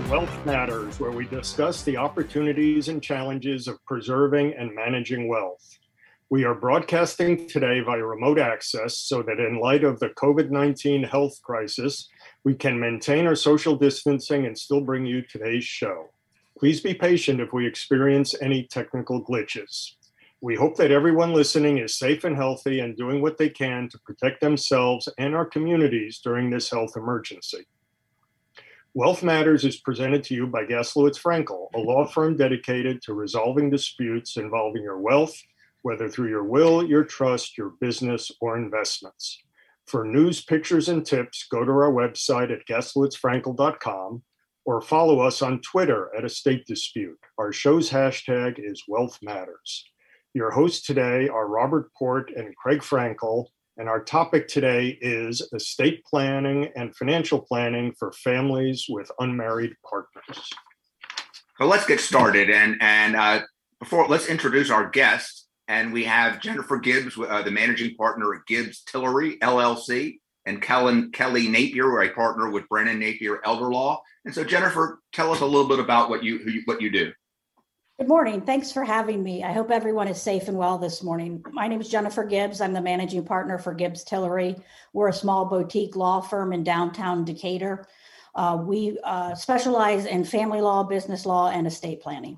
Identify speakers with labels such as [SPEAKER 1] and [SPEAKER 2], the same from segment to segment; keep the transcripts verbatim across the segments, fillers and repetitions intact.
[SPEAKER 1] Wealth Matters, where we discuss the opportunities and challenges of preserving and managing wealth. We are broadcasting today via remote access so that in light of the COVID nineteen health crisis, we can maintain our social distancing and still bring you today's show. Please be patient if we experience any technical glitches. We hope that everyone listening is safe and healthy and doing what they can to protect themselves and our communities during this health emergency. Wealth Matters is presented to you by Gaslowitz Frankel, a law firm dedicated to resolving disputes involving your wealth, whether through your will, your trust, your business, or investments. For news, pictures, and tips, go to our website at gaslowitz frankel dot com or follow us on Twitter at Estate Dispute. Our show's hashtag is Wealth Matters. Your hosts today are Robert Port and Craig Frankel, and our topic today is estate planning and financial planning for families with unmarried partners.
[SPEAKER 2] So let's get started. And and uh, before, let's introduce our guest. And we have Jennifer Gibbs, uh, the managing partner at Gibbs Tillery, L L C, and Kellen, Kelly Napier, a partner with Brennan Napier Elder Law. And so, Jennifer, tell us a little bit about what you, who you what you do.
[SPEAKER 3] Good morning. Thanks for having me. I hope everyone is safe and well this morning. My name is Jennifer Gibbs. I'm the managing partner for Gibbs Tillery. We're a small boutique law firm in downtown Decatur. Uh, we uh, specialize in family law, business law, and estate planning.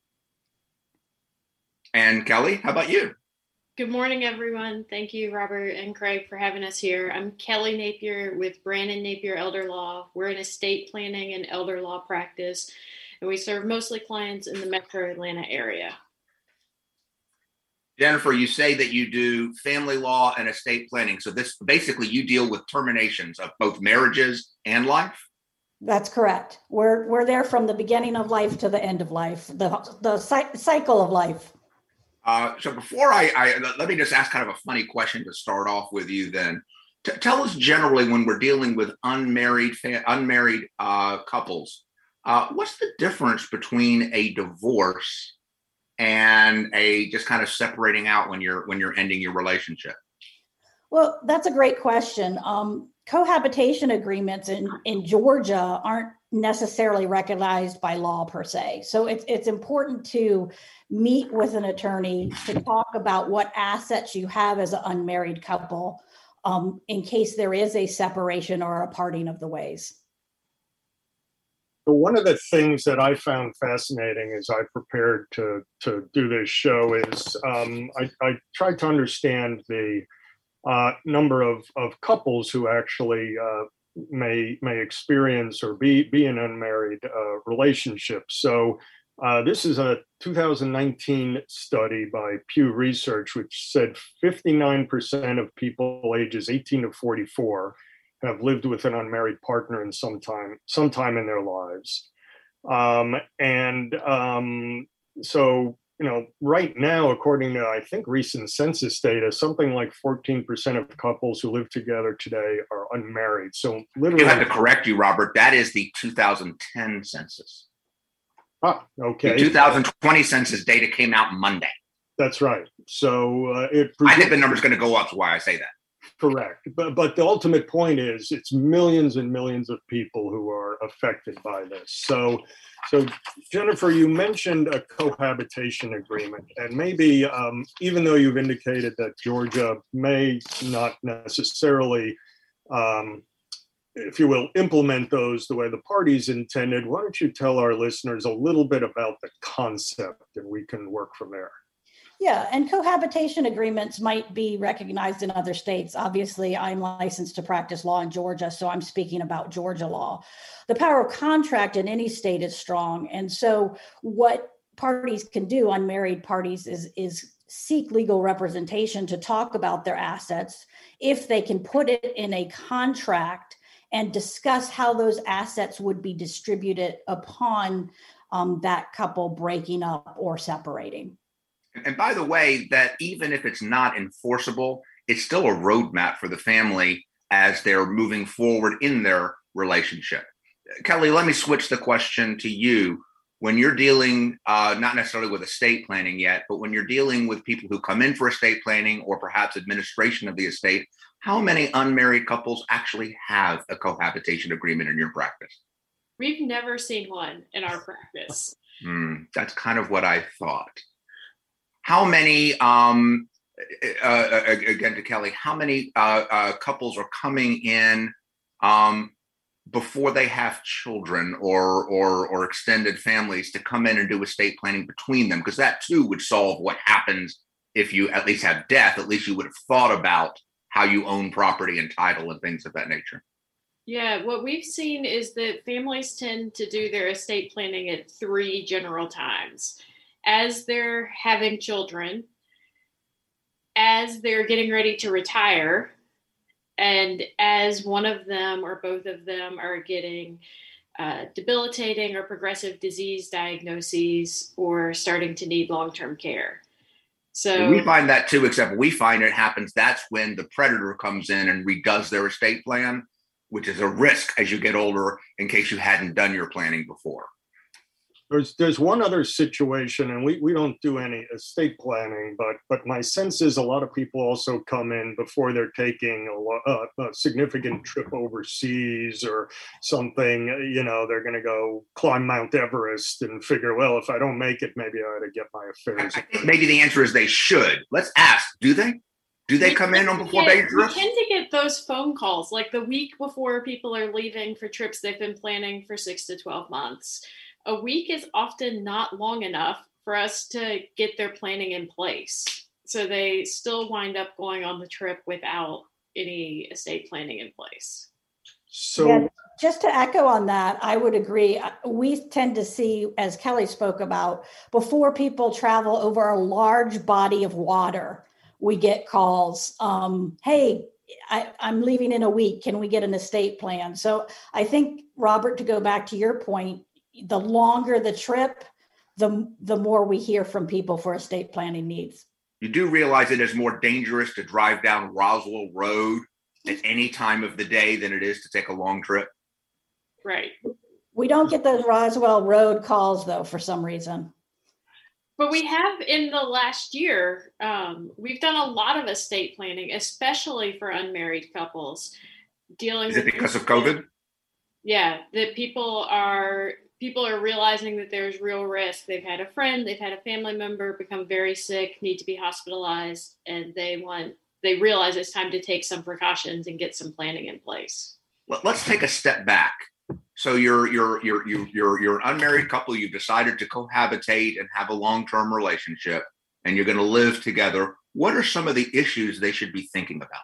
[SPEAKER 2] And Kelly, how about you?
[SPEAKER 4] Good morning, everyone. Thank you, Robert and Craig, for having us here. I'm Kelly Napier with Brennan Napier Elder Law. We're an estate planning and elder law practice, and we serve mostly clients in the metro Atlanta area.
[SPEAKER 2] Jennifer, you say that you do family law and estate planning. So this basically you deal with terminations of both marriages and life?
[SPEAKER 3] That's correct. We're we're there from the beginning of life to the end of life, the the cycle of life.
[SPEAKER 2] Uh, so before I, I, let me just ask kind of a funny question to start off with you then. T- tell us generally when we're dealing with unmarried fa- unmarried uh, couples, uh, what's the difference between a divorce and a just kind of separating out when you're when you're ending your relationship?
[SPEAKER 3] Well, that's a great question. Um, cohabitation agreements in, in Georgia aren't necessarily recognized by law per se. So it's it's important to meet with an attorney to talk about what assets you have as an unmarried couple um, in case there is a separation or a parting of the ways.
[SPEAKER 1] So one of the things that I found fascinating as I prepared to, to do this show is um, I, I tried to understand the uh, number of, of couples who actually uh, may may experience or be, be in unmarried uh, relationships. So Uh, this is a two thousand nineteen study by Pew Research, which said fifty-nine percent of people ages eighteen to forty-four have lived with an unmarried partner in some time, sometime in their lives. Um, and um, so, you know, right now, according to, I think, recent census data, something like fourteen percent of couples who live together today are unmarried. So literally—
[SPEAKER 2] I have to correct you, Robert. That is the two thousand ten census.
[SPEAKER 1] Ah, okay.
[SPEAKER 2] The two thousand twenty census data came out Monday.
[SPEAKER 1] That's right. So uh, it.
[SPEAKER 2] I think the number's going to go up. That's why I say that.
[SPEAKER 1] Correct. But but the ultimate point is it's millions and millions of people who are affected by this. So, so Jennifer, you mentioned a cohabitation agreement, and maybe um, even though you've indicated that Georgia may not necessarily um, if you will, implement those the way the parties intended, why don't you tell our listeners a little bit about the concept and we can work from there?
[SPEAKER 3] Yeah, and cohabitation agreements might be recognized in other states. Obviously, I'm licensed to practice law in Georgia, so I'm speaking about Georgia law. The power of contract in any state is strong. And so what parties can do, unmarried parties, is, is seek legal representation to talk about their assets if they can put it in a contract and discuss how those assets would be distributed upon um, that couple breaking up or separating.
[SPEAKER 2] And by the way, that even if it's not enforceable, it's still a roadmap for the family as they're moving forward in their relationship. Kelly, let me switch the question to you. When you're dealing, uh, not necessarily with estate planning yet, but when you're dealing with people who come in for estate planning or perhaps administration of the estate, how many unmarried couples actually have a cohabitation agreement in your practice?
[SPEAKER 4] We've never seen one in our practice.
[SPEAKER 2] Mm, that's kind of what I thought. How many, um, uh, again to Kelly, how many uh, uh, couples are coming in um, before they have children or, or or extended families to come in and do estate planning between them? Because that too would solve what happens if you at least have death. At least you would have thought about how you own property and title and things of that nature.
[SPEAKER 4] Yeah, what we've seen is that families tend to do their estate planning at three general times. As they're having children, as they're getting ready to retire, and as one of them or both of them are getting uh, debilitating or progressive disease diagnoses or starting to need long-term care. So
[SPEAKER 2] we find that too, except we find it happens. That's when the predator comes in and redoes their estate plan, which is a risk as you get older in case you hadn't done your planning before.
[SPEAKER 1] There's there's one other situation, and we, we don't do any estate planning, but but my sense is a lot of people also come in before they're taking a, a, a significant trip overseas or something. You know, they're going to go climb Mount Everest and figure, well, if I don't make it, maybe I ought to get my affairs.
[SPEAKER 2] I think maybe the answer is they should. Let's ask, do they? Do they come in on before dangerous?
[SPEAKER 4] We tend to get those phone calls like the week before people are leaving for trips they've been planning for six to twelve months. A week is often not long enough for us to get their planning in place. So they still wind up going on the trip without any estate planning in place.
[SPEAKER 1] So
[SPEAKER 3] yeah, just to echo on that, I would agree. We tend to see, as Kelly spoke about, before people travel over a large body of water, we get calls, um, hey, I, I'm leaving in a week. Can we get an estate plan? So I think, Robert, to go back to your point, the longer the trip, the, the more we hear from people for estate planning needs.
[SPEAKER 2] You do realize it is more dangerous to drive down Roswell Road at any time of the day than it is to take a long trip?
[SPEAKER 4] Right.
[SPEAKER 3] We don't get those Roswell Road calls, though, for some reason.
[SPEAKER 4] But we have in the last year, um, we've done a lot of estate planning, especially for unmarried couples. Dealing
[SPEAKER 2] Is it because of COVID?
[SPEAKER 4] Yeah, that people are people are realizing that there's real risk. They've had a friend, they've had a family member become very sick, need to be hospitalized, and they want they realize it's time to take some precautions and get some planning in place.
[SPEAKER 2] Let's take a step back. So you're you're you're you're you're you're an unmarried couple. You've decided to cohabitate and have a long-term relationship, and you're going to live together. What are some of the issues they should be thinking about?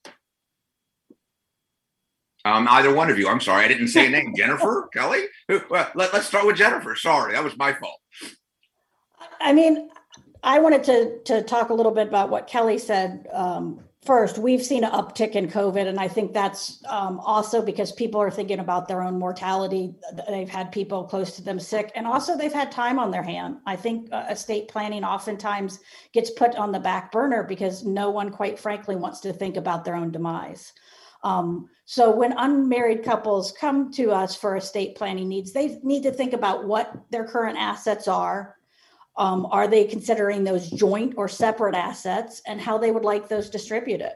[SPEAKER 2] Um, either one of you. I'm sorry, I didn't say a name. Jennifer, Kelly. Well, let, let's start with Jennifer. Sorry, that was my fault.
[SPEAKER 3] I mean, I wanted to to talk a little bit about what Kelly said. Um, first, we've seen an uptick in COVID, and I think that's um, also because people are thinking about their own mortality. They've had people close to them sick, and also they've had time on their hand. I think uh, estate planning oftentimes gets put on the back burner because no one, quite frankly, wants to think about their own demise. Um, so when unmarried couples come to us for estate planning needs, they need to think about what their current assets are. Um, are they considering those joint or separate assets, and how they would like those distributed?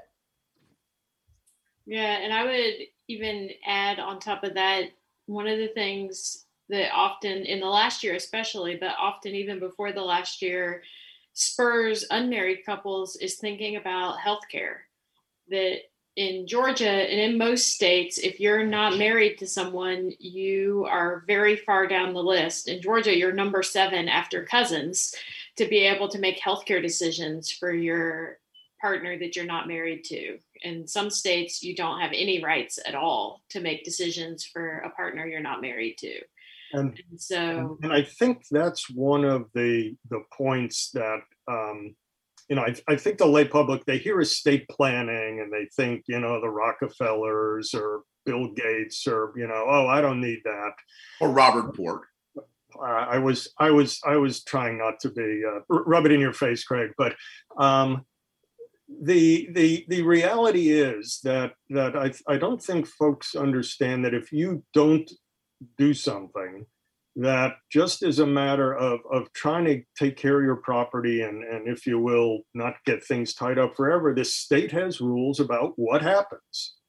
[SPEAKER 4] Yeah, and I would even add on top of that, one of the things that often in the last year especially, but often even before the last year, spurs unmarried couples is thinking about healthcare. That in Georgia and in most states, if you're not married to someone, you are very far down the list. In Georgia, you're number seven after cousins to be able to make healthcare decisions for your partner that you're not married to. In some states, you don't have any rights at all to make decisions for a partner you're not married to.
[SPEAKER 1] And,
[SPEAKER 4] and so,
[SPEAKER 1] and I think that's one of the the points that um, you know, I, I think the lay public, they hear estate planning and they think, you know, the Rockefellers or Bill Gates or, you know, oh, I don't need that.
[SPEAKER 2] Or Robert Port.
[SPEAKER 1] Uh, I was, I was, I was trying not to be uh, rub it in your face, Craig. But um, the the the reality is that that I I don't think folks understand that if you don't do something, that just as a matter of, of trying to take care of your property and, and, if you will, not get things tied up forever, this state has rules about what happens.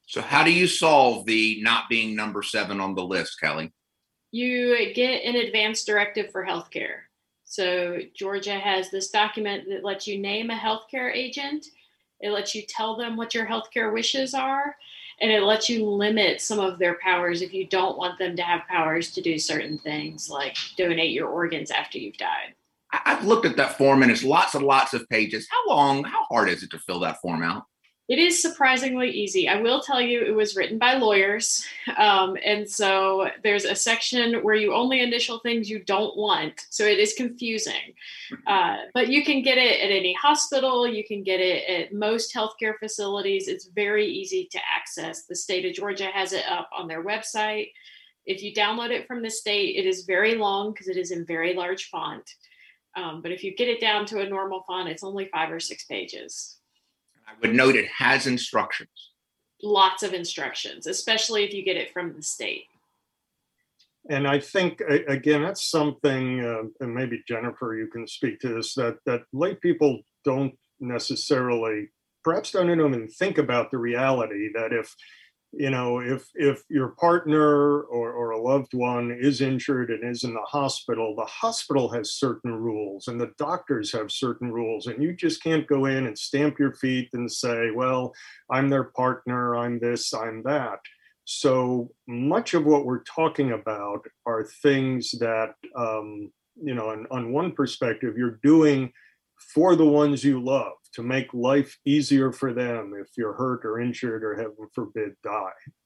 [SPEAKER 2] So how do you solve the not being number seven on the list, Kelly?
[SPEAKER 4] You get an advance directive for healthcare. So Georgia has this document that lets you name a healthcare agent. It lets you tell them what your healthcare wishes are, and it lets you limit some of their powers if you don't want them to have powers to do certain things, like donate your organs after you've died.
[SPEAKER 2] I've looked at that form, and it's lots and lots of pages. How long, how hard is it to fill that form out?
[SPEAKER 4] It is surprisingly easy. I will tell you it was written by lawyers. Um, and so there's a section where you only initial things you don't want. So it is confusing. Uh, but you can get it at any hospital. You can get it at most healthcare facilities. It's very easy to access. The state of Georgia has it up on their website. If you download it from the state, it is very long because it is in very large font. Um, but if you get it down to a normal font, it's only five or six pages.
[SPEAKER 2] I would note it has instructions.
[SPEAKER 4] Lots of instructions, especially if you get it from the state.
[SPEAKER 1] And I think, again, that's something, uh, and maybe Jennifer, you can speak to this, that, that lay people don't necessarily, perhaps don't even think about the reality that if, you know, if if your partner or, or a loved one is injured and is in the hospital, the hospital has certain rules and the doctors have certain rules. And you just can't go in and stamp your feet and say, well, I'm their partner, I'm this, I'm that. So much of what we're talking about are things that, um, you know, on, on one perspective, you're doing for the ones you love, to make life easier for them if you're hurt or injured or, heaven forbid, die.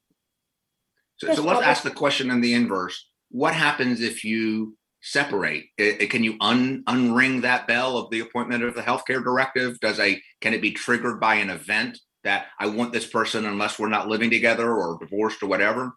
[SPEAKER 2] So, so let's ask the question in the inverse. What happens if you separate? It, it, can you un, unring that bell of the appointment of the healthcare directive? Does a can it be triggered by an event that I want this person unless we're not living together or divorced or whatever?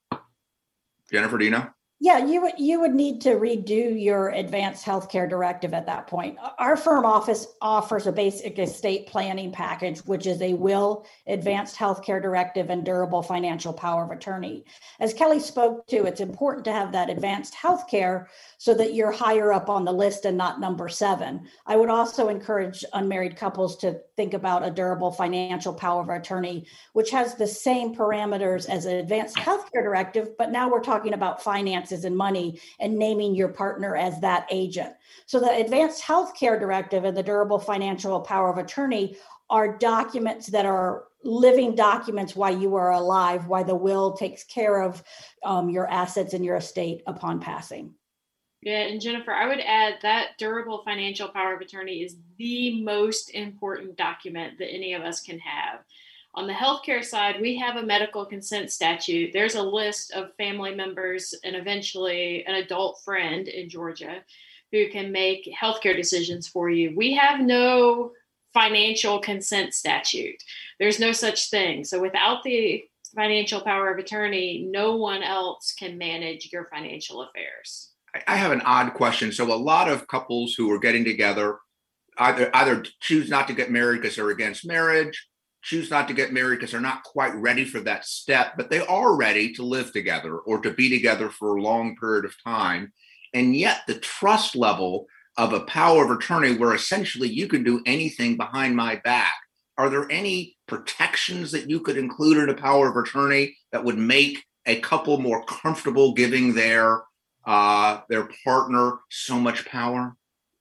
[SPEAKER 2] Jennifer, do you know?
[SPEAKER 3] Yeah, you would you would need to redo your advanced healthcare directive at that point. Our firm office offers a basic estate planning package, which is a will, advanced healthcare directive, and durable financial power of attorney. As Kelly spoke to, it's important to have that advanced healthcare so that you're higher up on the list and not number seven. I would also encourage unmarried couples to think about a durable financial power of attorney, which has the same parameters as an advanced healthcare directive, but now we're talking about finance and money and naming your partner as that agent. So the advanced healthcare directive and the durable financial power of attorney are documents that are living documents while you are alive, while the will takes care of um, your assets and your estate upon passing.
[SPEAKER 4] Yeah, and Jennifer, I would add that durable financial power of attorney is the most important document that any of us can have. On the healthcare side, we have a medical consent statute. There's a list of family members and eventually an adult friend in Georgia who can make healthcare decisions for you. We have no financial consent statute. There's no such thing. So without the financial power of attorney, no one else can manage your financial affairs.
[SPEAKER 2] I have an odd question. So a lot of couples who are getting together either, either choose not to get married because they're against marriage, choose not to get married because they're not quite ready for that step, but they are ready to live together or to be together for a long period of time. And yet the trust level of a power of attorney where essentially you can do anything behind my back. Are there any protections that you could include in a power of attorney that would make a couple more comfortable giving their uh, their partner so much power?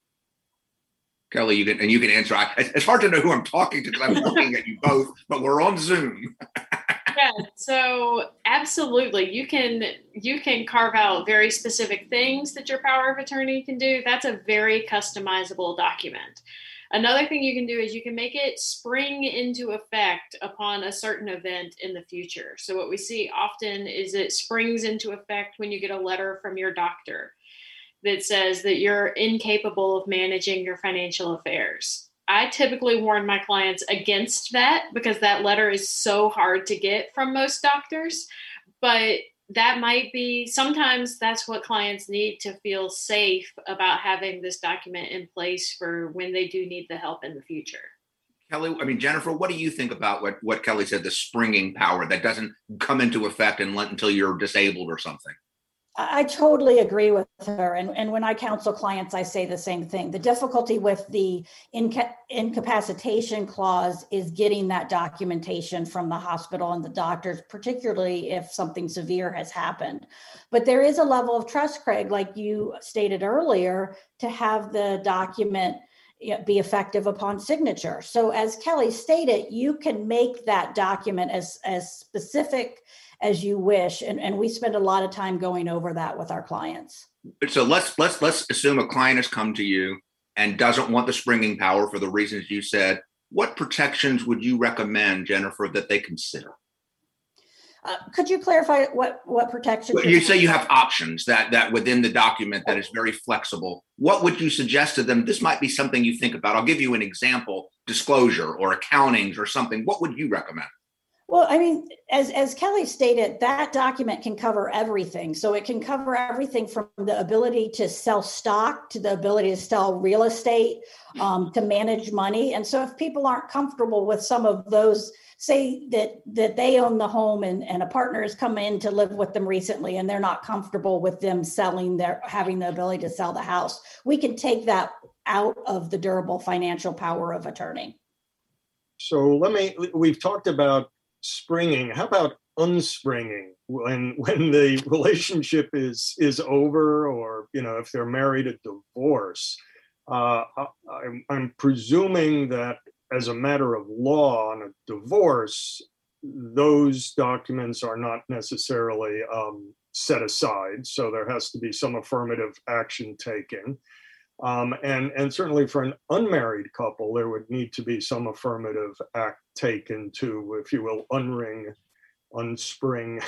[SPEAKER 2] Kelly, you can and you can answer. I, it's hard to know who I'm talking to because I'm looking at you both, but we're on Zoom.
[SPEAKER 4] Yeah, so absolutely, you can you can carve out very specific things that your power of attorney can do. That's a very customizable document. Another thing you can do is you can make it spring into effect upon a certain event in the future. So what we see often is it springs into effect when you get a letter from your doctor that says that you're incapable of managing your financial affairs. I typically warn my clients against that because that letter is so hard to get from most doctors. But that might be, sometimes that's what clients need to feel safe about having this document in place for when they do need the help in the future.
[SPEAKER 2] Kelly, I mean, Jennifer, what do you think about what, what Kelly said, the springing power that doesn't come into effect and until you're disabled or something?
[SPEAKER 3] I totally agree with her. And, and when I counsel clients, I say the same thing. The difficulty with the inca- incapacitation clause is getting that documentation from the hospital and the doctors, particularly if something severe has happened. But there is a level of trust, Craig, like you stated earlier, to have the document be effective upon signature. So as Kelly stated, you can make that document as, as specific as you wish. And, and we spend a lot of time going over that with our clients.
[SPEAKER 2] So let's let's let's assume a client has come to you and doesn't want the springing power for the reasons you said. What protections would you recommend, Jennifer, that they consider?
[SPEAKER 3] Uh, could you clarify what, what protections?
[SPEAKER 2] Well, you say you have options that that within the document that is very flexible. What would you suggest to them? This might be something you think about. I'll give you an example: disclosure or accountings or something. What would you recommend?
[SPEAKER 3] Well, I mean, as, as Kelly stated, that document can cover everything. So it can cover everything from the ability to sell stock to the ability to sell real estate, um, to manage money. And so if people aren't comfortable with some of those, say that that they own the home and, and a partner has come in to live with them recently and they're not comfortable with them selling their, having the ability to sell the house, we can take that out of the durable financial power of attorney.
[SPEAKER 1] So let me, we've talked about springing. How about unspringing when when the relationship is is over, or you know, if they're married at divorce? Uh, I'm, I'm presuming that as a matter of law on a divorce, those documents are not necessarily um, set aside. So there has to be some affirmative action taken. Um, and, and certainly for an unmarried couple, there would need to be some affirmative act taken to, if you will, unring, unspring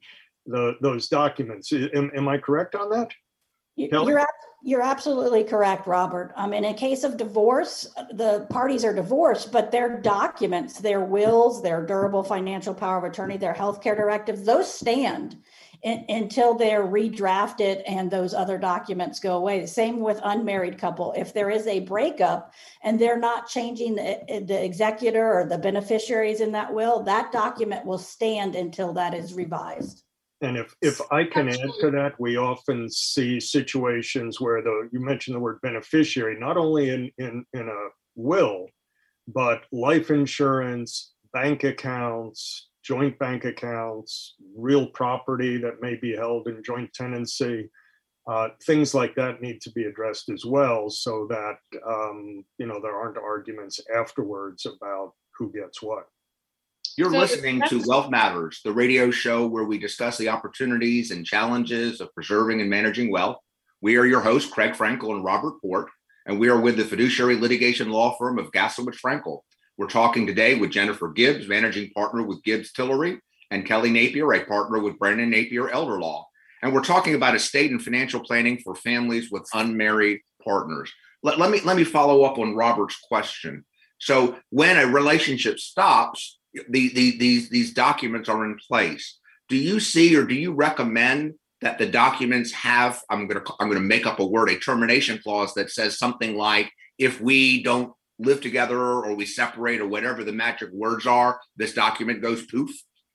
[SPEAKER 1] the, those documents. Am, am I correct on that?
[SPEAKER 3] You're, you're absolutely correct, Robert. Um, in a case of divorce, the parties are divorced, but their documents, their wills, their durable financial power of attorney, their healthcare directives, those stand in, until they're redrafted and those other documents go away. The same with unmarried couple. If there is a breakup and they're not changing the, the executor or the beneficiaries in that will, that document will stand until that is revised.
[SPEAKER 1] And if, if I can add to that, we often see situations where the, you mentioned the word beneficiary, not only in, in, in a will, but life insurance, bank accounts, joint bank accounts, real property that may be held in joint tenancy, uh, things like that need to be addressed as well, so that, um, you know, there aren't arguments afterwards about who gets what.
[SPEAKER 2] You're
[SPEAKER 4] So
[SPEAKER 2] listening to Wealth Matters, the radio show where we discuss the opportunities and challenges of preserving and managing wealth. We are your hosts, Craig Frankel and Robert Port, and we are with the fiduciary litigation law firm of Gaslowitz Frankel. We're talking today with Jennifer Gibbs, managing partner with Gibbs Tillery, and Kelly Napier, a partner with Brandon Napier Elder Law. And we're talking about estate and financial planning for families with unmarried partners. Let, let me let me follow up on Robert's question. So when a relationship stops, The, the, these, these documents are in place. Do you see, or do you recommend that the documents have, I'm going to, I'm going to make up a word, a termination clause that says something like, if we don't live together or we separate or whatever the magic words are, this document goes poof?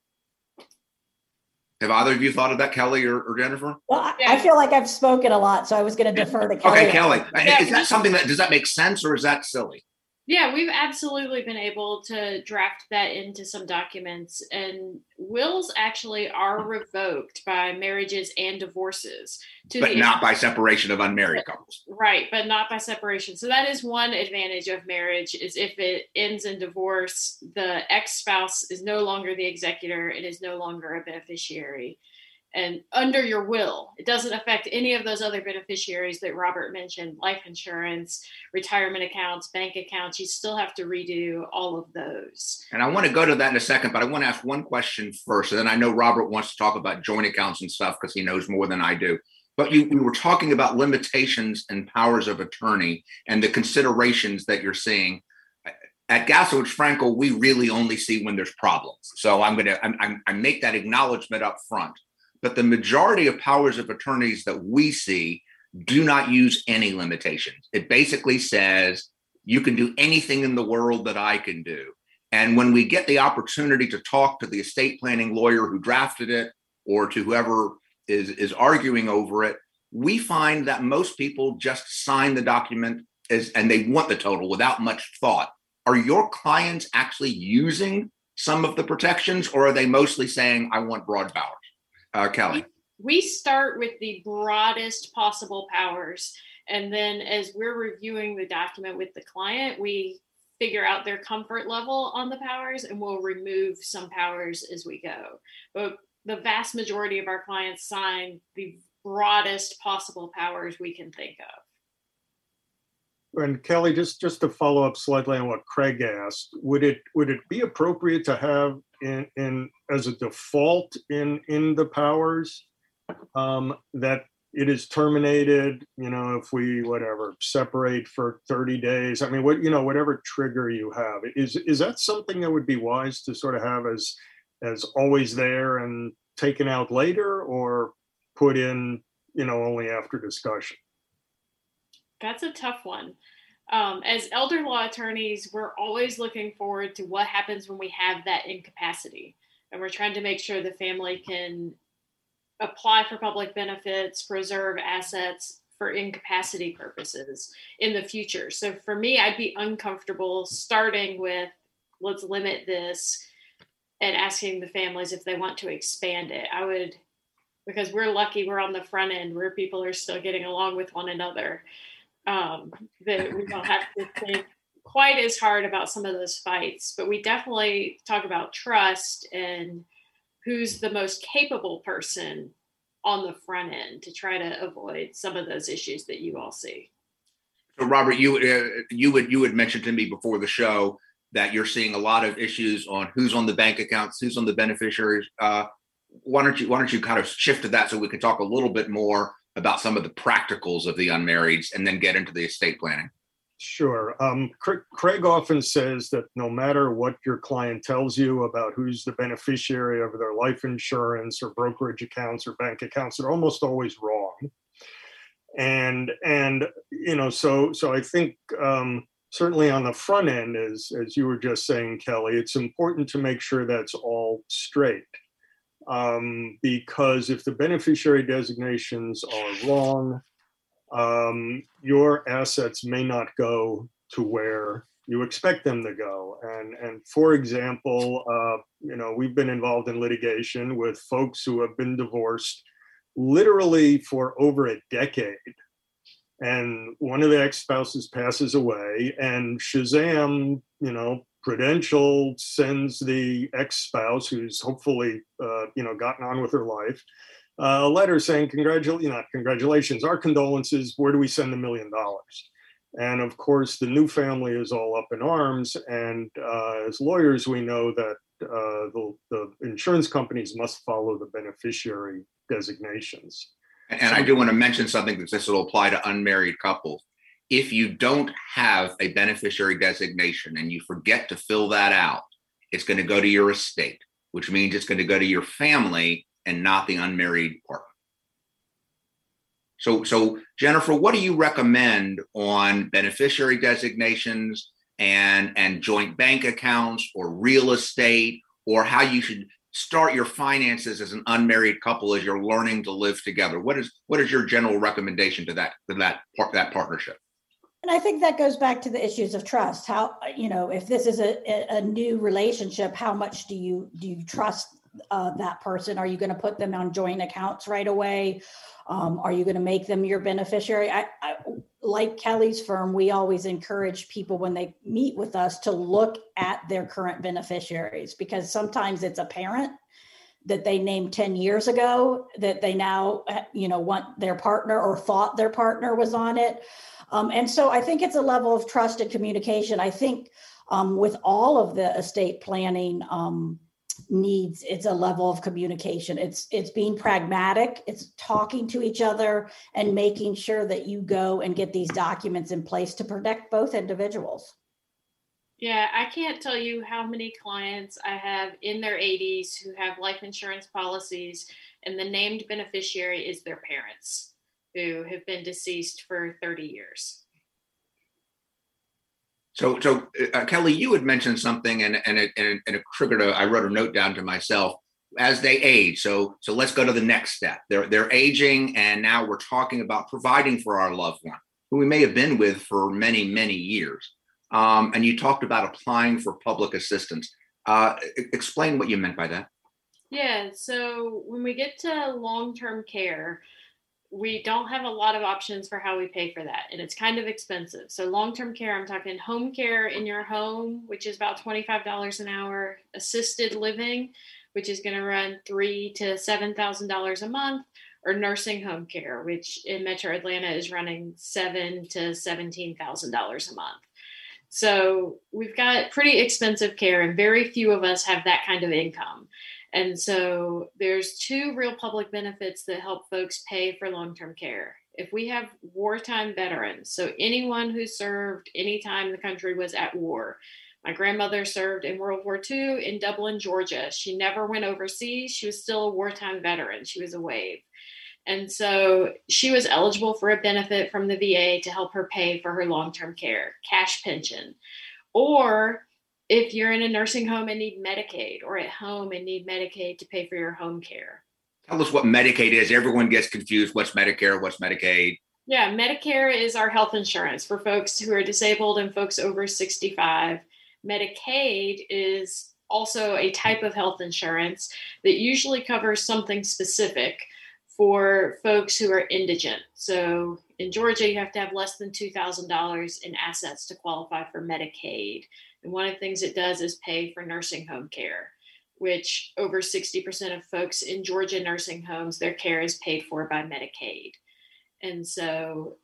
[SPEAKER 2] Have either of you thought of that, Kelly or, or Jennifer?
[SPEAKER 3] Well, I, I feel like I've spoken a lot, so I was going to defer to Kelly.
[SPEAKER 2] Okay, Kelly,
[SPEAKER 4] Yeah.
[SPEAKER 2] is that something that, does that make sense or is that silly?
[SPEAKER 4] Yeah, we've absolutely been able to draft that into some documents, and wills actually are revoked by marriages and divorces. To
[SPEAKER 2] But
[SPEAKER 4] the
[SPEAKER 2] not by separation of unmarried couples.
[SPEAKER 4] Right, but not by separation. So that is one advantage of marriage, is if it ends in divorce, the ex-spouse is no longer the executor, it is no longer a beneficiary. And under your will, it doesn't affect any of those other beneficiaries that Robert mentioned, life insurance, retirement accounts, bank accounts. You still have to redo all of those.
[SPEAKER 2] And I want to go to that in a second, but I want to ask one question first. And then I know Robert wants to talk about joint accounts and stuff because he knows more than I do. But you, we were talking about limitations and powers of attorney and the considerations that you're seeing. At Gaslowitz Frankel, we really only see when there's problems. So I'm going to I'm, I'm, I make that acknowledgement up front. But the majority of powers of attorneys that we see do not use any limitations. It basically says you can do anything in the world that I can do. And when we get the opportunity to talk to the estate planning lawyer who drafted it or to whoever is, is arguing over it, we find that most people just sign the document as, and they want the total without much thought. Are your clients actually using some of the protections, or are they mostly saying, I want broad powers? Uh, Kelly.
[SPEAKER 4] We start with the broadest possible powers. And then as we're reviewing the document with the client, we figure out their comfort level on the powers, and we'll remove some powers as we go. But the vast majority of our clients sign the broadest possible powers we can think of.
[SPEAKER 1] And Kelly, just, just to follow up slightly on what Craig asked, would it would it be appropriate to have in, in as a default in in the powers um, that it is terminated, you know, if we whatever separate for thirty days? I mean, what you know, whatever trigger you have, is is that something that would be wise to sort of have as as always there and taken out later, or put in, you know, only after discussion?
[SPEAKER 4] That's a tough one. Um, as elder law attorneys, we're always looking forward to what happens when we have that incapacity. And we're trying to make sure the family can apply for public benefits, preserve assets for incapacity purposes in the future. So for me, I'd be uncomfortable starting with, let's limit this, and asking the families if they want to expand it. I would, because we're lucky we're on the front end where people are still getting along with one another. Um, that we don't have to think quite as hard about some of those fights, but we definitely talk about trust and who's the most capable person on the front end to try to avoid some of those issues that you all see.
[SPEAKER 2] So Robert, you uh, you would you would mention to me before the show that you're seeing a lot of issues on who's on the bank accounts, who's on the beneficiaries. Uh, why don't you why don't you kind of shift to that so we can talk a little bit more about some of the practicals of the unmarrieds, and then get into the estate planning?
[SPEAKER 1] Sure. Um, Craig often says that no matter what your client tells you about who's the beneficiary of their life insurance or brokerage accounts or bank accounts, they're almost always wrong. And, and you know, so so I think um, certainly on the front end, as, as you were just saying, Kelly, it's important to make sure that's all straight. Um, because if the beneficiary designations are wrong, um, your assets may not go to where you expect them to go. And, and for example, uh, you know, we've been involved in litigation with folks who have been divorced literally for over a decade. And one of the ex-spouses passes away, and Shazam, you know, Prudential sends the ex-spouse, who's hopefully, uh, you know, gotten on with her life, uh, a letter saying, "Congratulations, not congratulations, our condolences. Where do we send the million dollars?" And of course, the new family is all up in arms. And uh, as lawyers, we know that uh, the, the insurance companies must follow the beneficiary designations.
[SPEAKER 2] And so, I do want to mention something that this will apply to unmarried couples. If you don't have a beneficiary designation and you forget to fill that out, it's going to go to your estate, which means it's going to go to your family and not the unmarried partner. So, so Jennifer, what do you recommend on beneficiary designations and, and joint bank accounts or real estate, or how you should start your finances as an unmarried couple as you're learning to live together? What is what is your general recommendation to that to that part that partnership?
[SPEAKER 3] And I think that goes back to the issues of trust. How, you know, if this is a, a new relationship, how much do you do you trust uh, that person? Are you going to put them on joint accounts right away? Um, are you going to make them your beneficiary? I, I, like Kelly's firm, we always encourage people when they meet with us to look at their current beneficiaries, because sometimes it's a parent that they named ten years ago that they now, you know, want their partner or thought their partner was on it. Um, and so I think it's a level of trust and communication. I think um, with all of the estate planning um, needs, it's a level of communication. It's it's being pragmatic. It's talking to each other and making sure that you go and get these documents in place to protect both individuals.
[SPEAKER 4] Yeah, I can't tell you how many clients I have in their eighties who have life insurance policies, and the named beneficiary is their parents, who have been deceased for thirty years.
[SPEAKER 2] So, so uh, Kelly, you had mentioned something, and and it, and it, and it triggered a, I wrote a note down to myself. as they age. So, so let's go to the next step. They're they're aging, and now we're talking about providing for our loved one, who we may have been with for many, many years. Um, and you talked about applying for public assistance. Uh, explain what you meant by that.
[SPEAKER 4] Yeah, so when we get to long-term care, we don't have a lot of options for how we pay for that, and it's kind of expensive. So long-term care, I'm talking home care in your home, which is about twenty-five dollars an hour, assisted living, which is going to run three to seven thousand dollars a month, or nursing home care, which in Metro Atlanta is running seven to seventeen thousand dollars a month. So we've got pretty expensive care, and very few of us have that kind of income. And so there's two real public benefits that help folks pay for long-term care. If we have wartime veterans, so anyone who served anytime the country was at war. My grandmother served in World War Two in Dublin, Georgia. She never went overseas. She was still a wartime veteran. She was a WAVE. And so she was eligible for a benefit from the V A to help her pay for her long-term care, cash pension. Or if you're in a nursing home and need Medicaid, or at home and need Medicaid to pay for your home care.
[SPEAKER 2] Tell us what Medicaid is. Everyone gets confused. What's Medicare? What's Medicaid?
[SPEAKER 4] Yeah, Medicare is our health insurance for folks who are disabled and folks over sixty-five. Medicaid is also a type of health insurance that usually covers something specific for folks who are indigent. So in Georgia, you have to have less than two thousand dollars in assets to qualify for Medicaid. And one of the things it does is pay for nursing home care, which over sixty percent of folks in Georgia nursing homes, their care is paid for by Medicaid. And so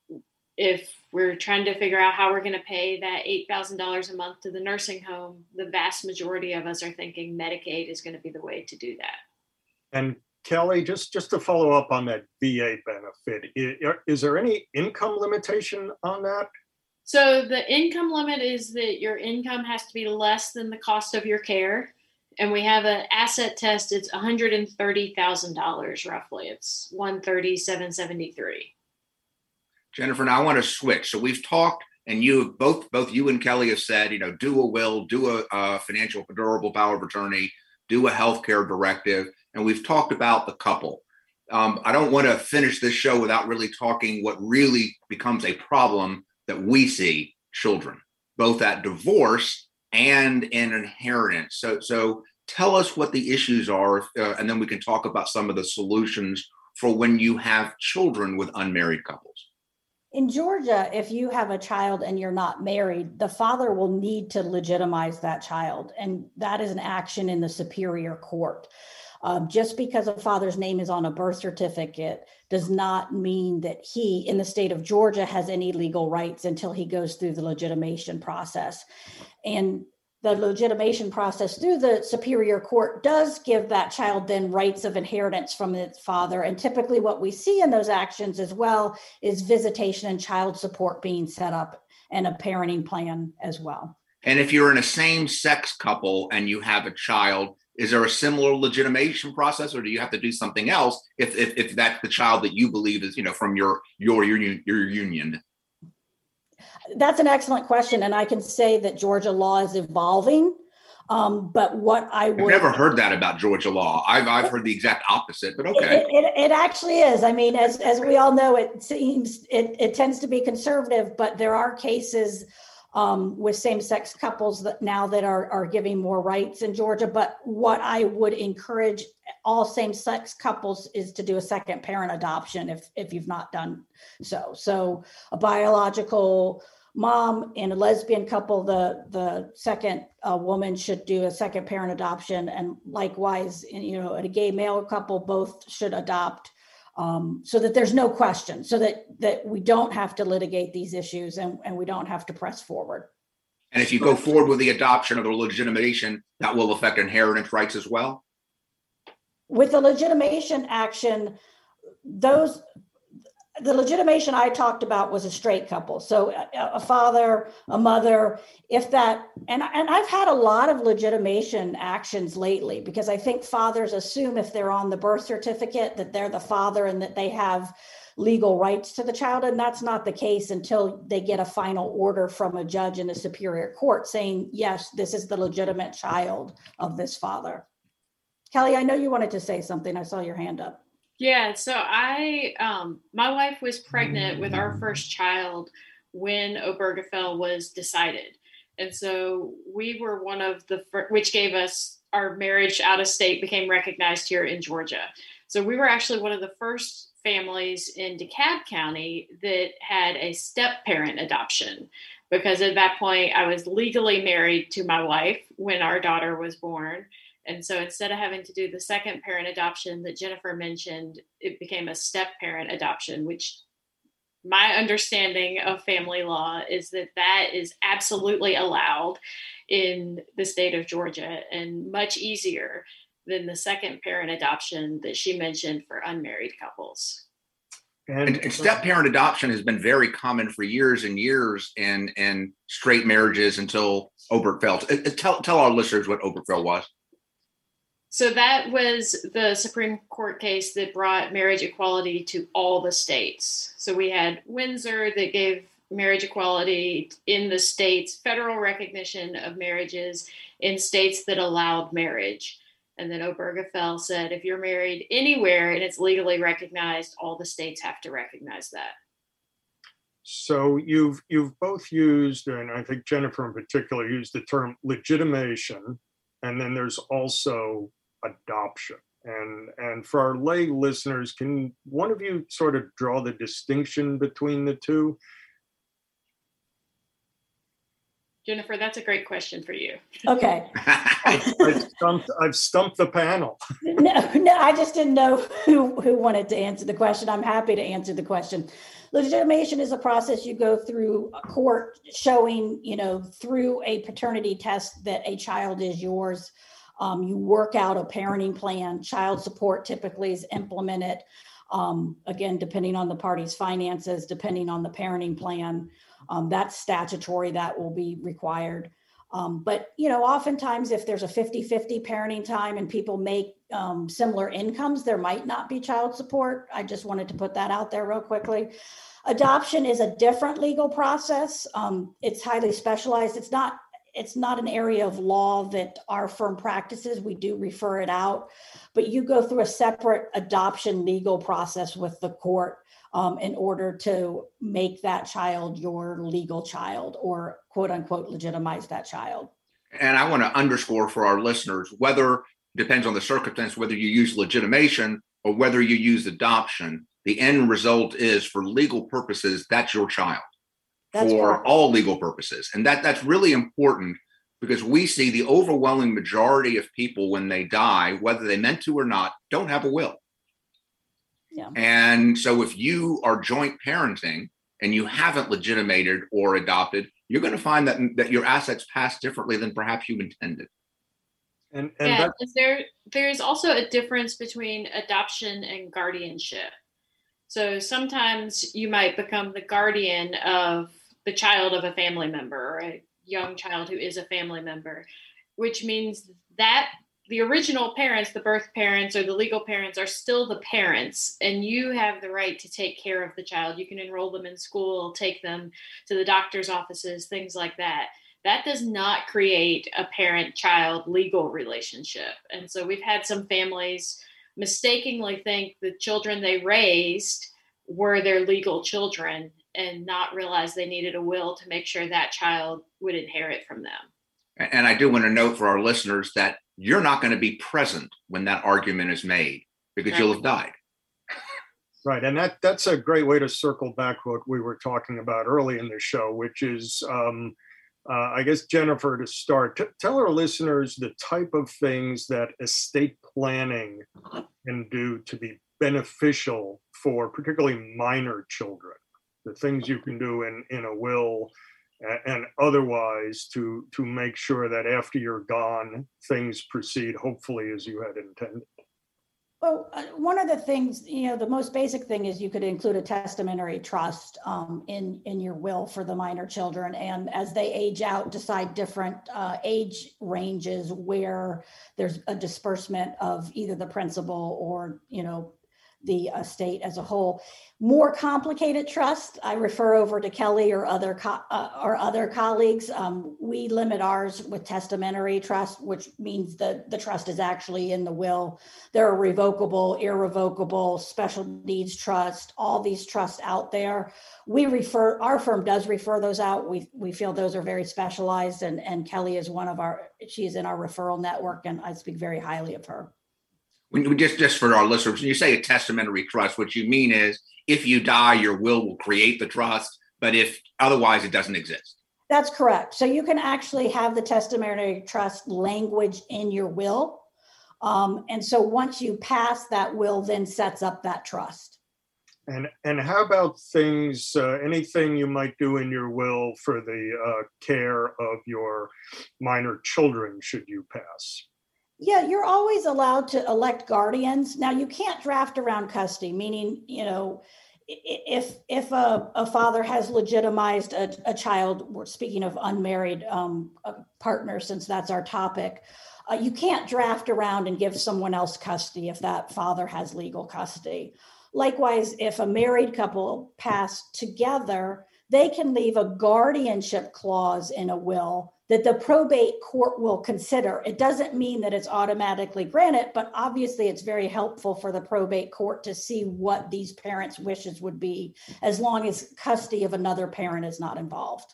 [SPEAKER 4] if we're trying to figure out how we're going to pay that eight thousand dollars a month to the nursing home, the vast majority of us are thinking Medicaid is going to be the way to do that.
[SPEAKER 1] And Kelly, just, just to follow up on that V A benefit, is, is there any income limitation on that?
[SPEAKER 4] So the income limit is that your income has to be less than the cost of your care. And we have an asset test. It's one hundred thirty thousand dollars roughly. It's one hundred thirty thousand seven hundred seventy-three.
[SPEAKER 2] Jennifer, now I want to switch. So we've talked, and you both, both you and Kelly have said, you know, do a will, do a, a financial durable power of attorney, do a healthcare directive, and we've talked about the couple. Um, I don't want to finish this show without really talking what really becomes a problem that we see: children, both at divorce and in inheritance. So, so tell us what the issues are, uh, and then we can talk about some of the solutions for when you have children with unmarried couples.
[SPEAKER 3] In Georgia, if you have a child and you're not married, the father will need to legitimize that child. And that is an action in the Superior Court. Um, just because a father's name is on a birth certificate does not mean that he, in the state of Georgia, has any legal rights until he goes through the legitimation process. And the legitimation process through the Superior Court does give that child then rights of inheritance from its father. And typically what we see in those actions as well is visitation and child support being set up, and a parenting plan as well.
[SPEAKER 2] And if you're in a same-sex couple and you have a child, is there a similar legitimation process, or do you have to do something else if if, if that's the child that you believe is, you know, from your your union your union?
[SPEAKER 3] That's an excellent question, and I can say that Georgia law is evolving. Um, but what I would
[SPEAKER 2] I've never heard that about Georgia law. I've I've heard the exact opposite, but okay.
[SPEAKER 3] It, it, it actually is. I mean, as as we all know, it seems it it tends to be conservative, but there are cases Um, with same-sex couples that now that are, are giving more rights in Georgia. But what I would encourage all same-sex couples is to do a second parent adoption if, if you've not done so. So a biological mom and a lesbian couple, the, the second uh, woman should do a second parent adoption. And likewise, you know, a gay male couple both should adopt. Um, so that there's no question, so that that we don't have to litigate these issues, and, and we don't have to press forward.
[SPEAKER 2] And if you go forward with the adoption or the legitimation, that will affect inheritance rights as well?
[SPEAKER 3] With the legitimation action, those the legitimation I talked about was a straight couple. So a, a father, a mother, if that, and, and I've had a lot of legitimation actions lately, because I think fathers assume if they're on the birth certificate that they're the father and that they have legal rights to the child. And that's not the case until they get a final order from a judge in the Superior Court saying, yes, this is the legitimate child of this father. Kelly, I know you wanted to say something. I saw your hand up.
[SPEAKER 4] Yeah, so I, um, my wife was pregnant with our first child when Obergefell was decided. And so we were one of the, fir- which gave us our marriage out of state became recognized here in Georgia. So we were actually one of the first families in DeKalb County that had a step parent adoption, because at that point I was legally married to my wife when our daughter was born. And so instead of having to do the second parent adoption that Jennifer mentioned, it became a step parent adoption, which my understanding of family law is that that is absolutely allowed in the state of Georgia and much easier than the second parent adoption that she mentioned for unmarried couples.
[SPEAKER 2] And, and step parent adoption has been very common for years and years in, in straight marriages until Obergefell. Tell, tell our listeners what Obergefell was.
[SPEAKER 4] So that was the Supreme Court case that brought marriage equality to all the states. So we had Windsor that gave marriage equality in the states, federal recognition of marriages in states that allowed marriage. And then Obergefell said, if you're married anywhere and it's legally recognized, all the states have to recognize that.
[SPEAKER 1] So you've you've both used, and I think Jennifer in particular used the term legitimation, and then there's also adoption. And and for our lay listeners, can one of you sort of draw the distinction between the two?
[SPEAKER 4] Jennifer, that's a great question for you.
[SPEAKER 3] Okay.
[SPEAKER 1] I've, stumped, I've stumped the panel.
[SPEAKER 3] No, no, I just didn't know who, who wanted to answer the question. I'm happy to answer the question. Legitimation is a process you go through a court showing, you know, through a paternity test that a child is yours. Um, you work out a parenting plan. Child support typically is implemented, um, again, depending on the party's finances, depending on the parenting plan. Um, that's statutory, that will be required. Um, but, you know, oftentimes if there's a fifty-fifty parenting time and people make um, similar incomes, there might not be child support. I just wanted to put that out there real quickly. Adoption is a different legal process. Um, it's highly specialized. It's not It's not an area of law that our firm practices. We do refer it out, but you go through a separate adoption legal process with the court um, in order to make that child your legal child, or quote unquote legitimize that child.
[SPEAKER 2] And I want to underscore for our listeners, whether depends on the circumstance, whether you use legitimation or whether you use adoption, the end result is for legal purposes, that's your child. That's for correct. All legal purposes. And that that's really important, because we see the overwhelming majority of people when they die, whether they meant to or not, don't have a will.
[SPEAKER 3] Yeah.
[SPEAKER 2] And so if you are joint parenting and you haven't legitimated or adopted, you're going to find that, that your assets pass differently than perhaps you intended.
[SPEAKER 1] And, and
[SPEAKER 4] yeah,
[SPEAKER 1] that-
[SPEAKER 4] there, there's also a difference between adoption and guardianship. So sometimes you might become the guardian of the child of a family member, or a young child who is a family member, which means that the original parents, the birth parents or the legal parents, are still the parents, and you have the right to take care of the child. You can enroll them in school, take them to the doctor's offices, things like that. That does not create a parent-child legal relationship. And so we've had some families mistakenly think the children they raised were their legal children and not realize they needed a will to make sure that child would inherit from them.
[SPEAKER 2] And I do want to note for our listeners that you're not going to be present when that argument is made, because right. You'll have died.
[SPEAKER 1] Right. And that that's a great way to circle back what we were talking about early in the show, which is, um, uh, I guess, Jennifer, to start, t- tell our listeners the type of things that estate planning can do to be beneficial for particularly minor children, the things you can do in, in a will and otherwise to to make sure that after you're gone, things proceed hopefully as you had intended.
[SPEAKER 3] Well, uh, one of the things, you know, the most basic thing is you could include a testamentary trust um, in, in your will for the minor children. And as they age out, decide different uh, age ranges where there's a disbursement of either the principal or, you know, the estate as a whole. More complicated trust, I refer over to Kelly or other co- uh, or other colleagues. Um, we limit ours with testamentary trust, which means that the trust is actually in the will. There are revocable, irrevocable, special needs trust, all these trusts out there. We refer, our firm does refer those out. We we feel those are very specialized, and, and Kelly is one of our, she's in our referral network, and I speak very highly of her.
[SPEAKER 2] When you just, just for our listeners, when you say a testamentary trust, what you mean is if you die, your will will create the trust, but if otherwise it doesn't exist.
[SPEAKER 3] That's correct. So you can actually have the testamentary trust language in your will. Um, and so once you pass, that will then sets up that trust.
[SPEAKER 1] And and how about things, uh, anything you might do in your will for the uh, care of your minor children should you pass?
[SPEAKER 3] Yeah, you're always allowed to elect guardians. Now, you can't draft around custody, meaning, you know, if if a, a father has legitimized a, a child, we're speaking of unmarried um, partners, since that's our topic, uh, you can't draft around and give someone else custody if that father has legal custody. Likewise, if a married couple pass together, they can leave a guardianship clause in a will that the probate court will consider. It doesn't mean that it's automatically granted, but obviously it's very helpful for the probate court to see what these parents' wishes would be, as long as custody of another parent is not involved.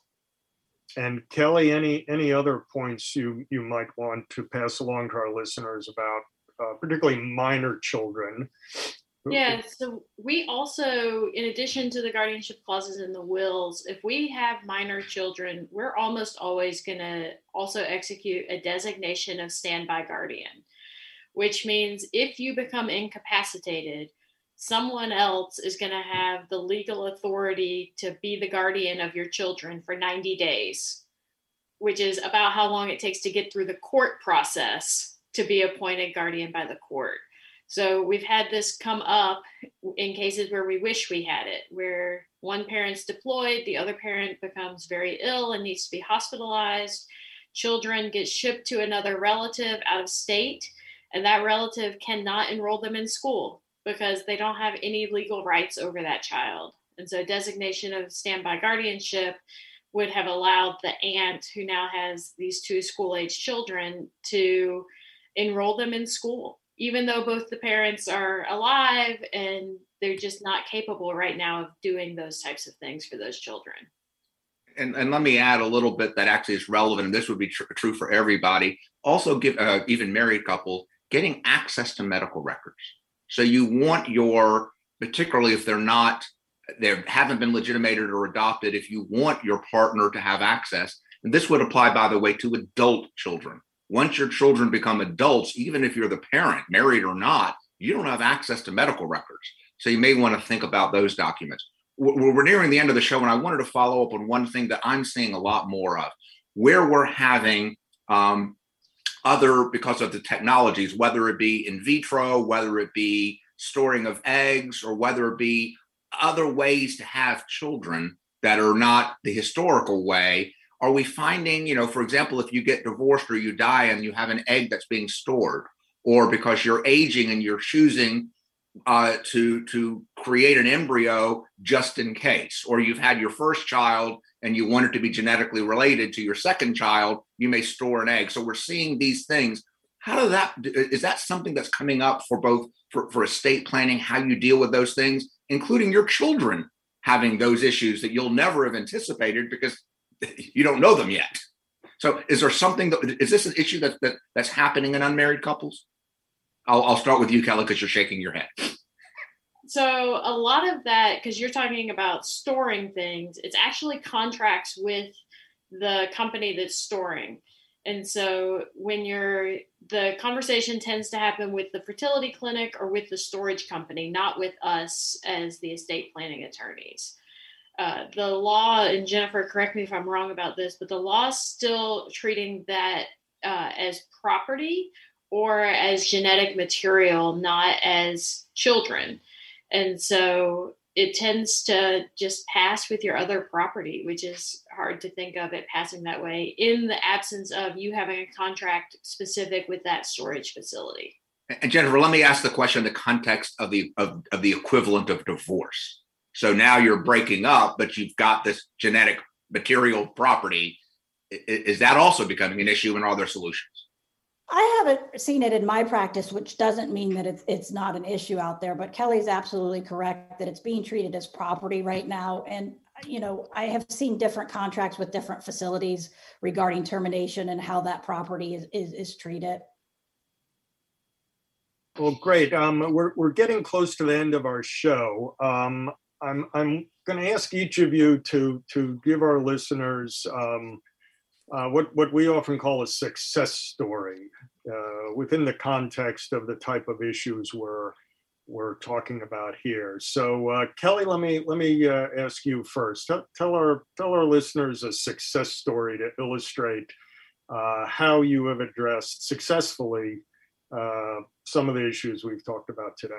[SPEAKER 1] And Kelly, any any other points you, you might want to pass along to our listeners about uh, particularly minor children?
[SPEAKER 4] Yeah, so we also, in addition to the guardianship clauses in the wills, if we have minor children, we're almost always going to also execute a designation of standby guardian, which means if you become incapacitated, someone else is going to have the legal authority to be the guardian of your children for ninety days, which is about how long it takes to get through the court process to be appointed guardian by the court. So we've had this come up in cases where we wish we had it, where one parent's deployed, the other parent becomes very ill and needs to be hospitalized. Children get shipped to another relative out of state, and that relative cannot enroll them in school because they don't have any legal rights over that child. And so designation of standby guardianship would have allowed the aunt, who now has these two school-age children, to enroll them in school, even though both the parents are alive and they're just not capable right now of doing those types of things for those children.
[SPEAKER 2] And, and let me add a little bit that actually is relevant, and this would be tr- true for everybody. Also, give uh, even married couples getting access to medical records. So you want your, particularly if they're not, they haven't been legitimated or adopted, if you want your partner to have access, and this would apply, by the way, to adult children. Once your children become adults, even if you're the parent, married or not, you don't have access to medical records. So you may want to think about those documents. We're nearing the end of the show, and I wanted to follow up on one thing that I'm seeing a lot more of, where we're having um, other, because of the technologies, whether it be in vitro, whether it be storing of eggs, or whether it be other ways to have children that are not the historical way. Are we finding, you know, for example, if you get divorced or you die and you have an egg that's being stored, or because you're aging and you're choosing uh, to, to create an embryo just in case, or you've had your first child and you want it to be genetically related to your second child, you may store an egg. So we're seeing these things. How does that, is that something that's coming up for both for, for estate planning, how you deal with those things, including your children having those issues that you'll never have anticipated because you don't know them yet? So is there something that, is this an issue that, that that's happening in unmarried couples? I'll, I'll start with you, Kelly, because you're shaking your head.
[SPEAKER 4] So a lot of that, because you're talking about storing things, it's actually contracts with the company that's storing. And so when you're, the conversation tends to happen with the fertility clinic or with the storage company, not with us as the estate planning attorneys. Uh, the law, and Jennifer, correct me if I'm wrong about this, but the law is still treating that uh, as property or as genetic material, not as children. And so it tends to just pass with your other property, which is hard to think of it passing that way in the absence of you having a contract specific with that storage facility.
[SPEAKER 2] And Jennifer, let me ask the question in the context of the of, of the equivalent of divorce. So now you're breaking up, but you've got this genetic material property. Is that also becoming an issue, and are there solutions?
[SPEAKER 3] I haven't seen it in my practice, which doesn't mean that it's it's not an issue out there, but Kelly's absolutely correct that it's being treated as property right now. And, you know, I have seen different contracts with different facilities regarding termination and how that property is is, is treated.
[SPEAKER 1] Well, great. Um, we're we're getting close to the end of our show. Um, I'm I'm going to ask each of you to to give our listeners um, uh, what what we often call a success story uh, within the context of the type of issues we're we're talking about here. So, uh, Kelly, let me let me uh, ask you first. Tell, tell our tell our listeners a success story to illustrate uh, how you have addressed successfully uh, some of the issues we've talked about today.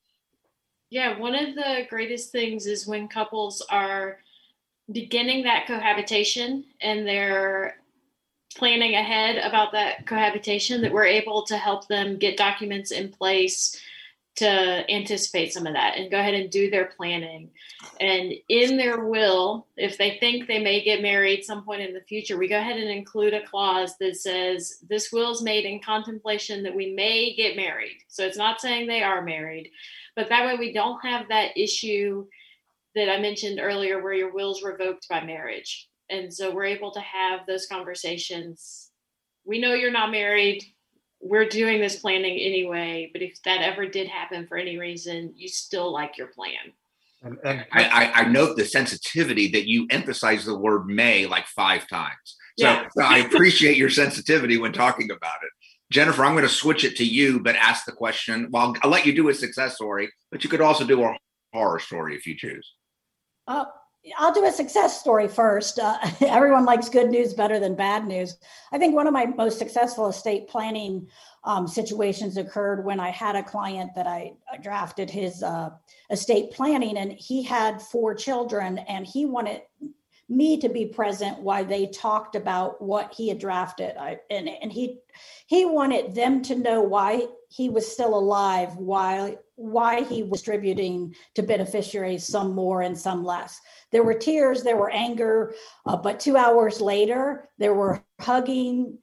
[SPEAKER 4] Yeah, one of the greatest things is when couples are beginning that cohabitation and they're planning ahead about that cohabitation, that we're able to help them get documents in place to anticipate some of that and go ahead and do their planning. And in their will, if they think they may get married some point in the future, we go ahead and include a clause that says this will is made in contemplation that we may get married. So it's not saying they are married, but that way we don't have that issue that I mentioned earlier where your will's revoked by marriage. And so we're able to have those conversations. We know you're not married. We're doing this planning anyway, but if that ever did happen for any reason, you still like your plan.
[SPEAKER 2] And, and I, I note the sensitivity that you emphasize the word may like five times. So,
[SPEAKER 4] yeah.
[SPEAKER 2] so I appreciate your sensitivity when talking about it. Jennifer, I'm going to switch it to you, but ask the question. Well, I'll let you do a success story, but you could also do a horror story if you choose.
[SPEAKER 3] Uh, I'll do a success story first. Uh, everyone likes good news better than bad news. I think one of my most successful estate planning um, situations occurred when I had a client that I drafted his uh, estate planning, and he had four children, and he wanted me to be present while they talked about what he had drafted. I, and and he he wanted them to know why he was still alive, why why he was distributing to beneficiaries, some more and some less. There were tears, there were anger, uh, but two hours later, there were hugging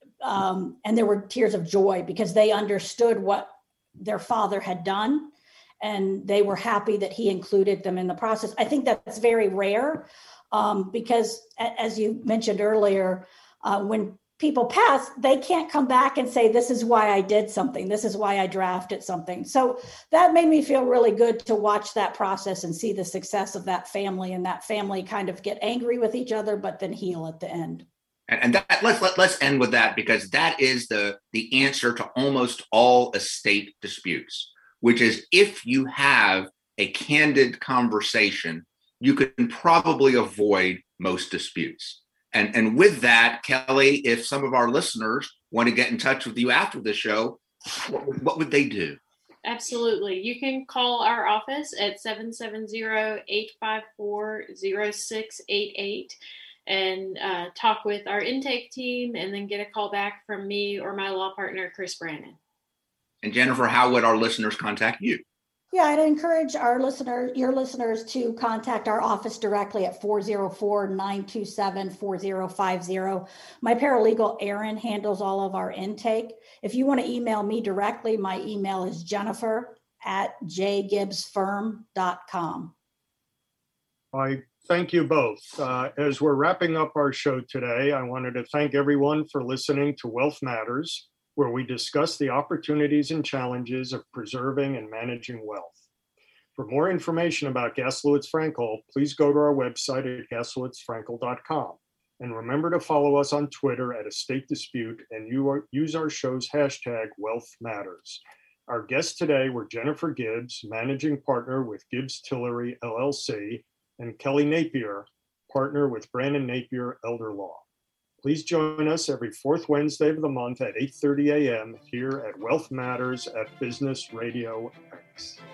[SPEAKER 3] um, and there were tears of joy because they understood what their father had done, and they were happy that he included them in the process. I think that's very rare. Um, because as you mentioned earlier, uh, when people pass, they can't come back and say, this is why I did something. This is why I drafted something. So that made me feel really good to watch that process and see the success of that family, and that family kind of get angry with each other, but then heal at the end.
[SPEAKER 2] And, and that let's let, let's end with that, because that is the the answer to almost all estate disputes, which is if you have a candid conversation, you can probably avoid most disputes. And, and with that, Kelly, if some of our listeners want to get in touch with you after the show, what, what would they do?
[SPEAKER 4] Absolutely. You can call our office at seven seven zero, eight five four, zero six eight eight and uh, talk with our intake team, and then get a call back from me or my law partner, Chris Brannon.
[SPEAKER 2] And Jennifer, how would our listeners contact you?
[SPEAKER 3] Yeah, I'd encourage our listeners, your listeners, to contact our office directly at four oh four, nine two seven, four oh five oh. My paralegal, Erin, handles all of our intake. If you want to email me directly, my email is jennifer at j gibbs firm dot com.
[SPEAKER 1] I thank you both. Uh, as we're wrapping up our show today, I wanted to thank everyone for listening to Wealth Matters, where we discuss the opportunities and challenges of preserving and managing wealth. For more information about Gaslowitz Frankel, please go to our website at gaslowitz frankel dot com. And remember to follow us on Twitter at Estate Dispute, and you are, use our show's hashtag Wealth Matters. Our guests today were Jennifer Gibbs, Managing Partner with Gibbs Tillery, L L C, and Kelly Napier, Partner with Brannon Napier Elder Law. Please join us every fourth Wednesday of the month at eight thirty a.m. here at Wealth Matters at Business Radio X.